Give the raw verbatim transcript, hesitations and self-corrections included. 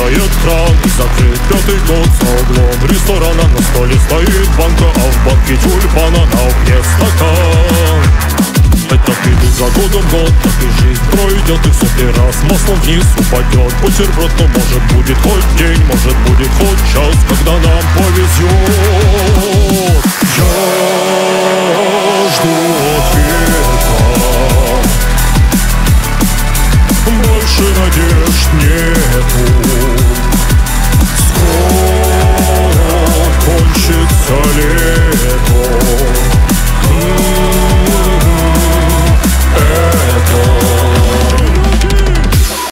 работает кран, и закрыт пятый год за углом ресторана. На столе стоит банка, а в банке тюльпана, на окне стакан. Это пили за годом год, так и жизнь пройдет, и в сотый раз маслом вниз упадет бутерброд. Но может будет хоть день, может будет хоть час, когда нам повезет. Я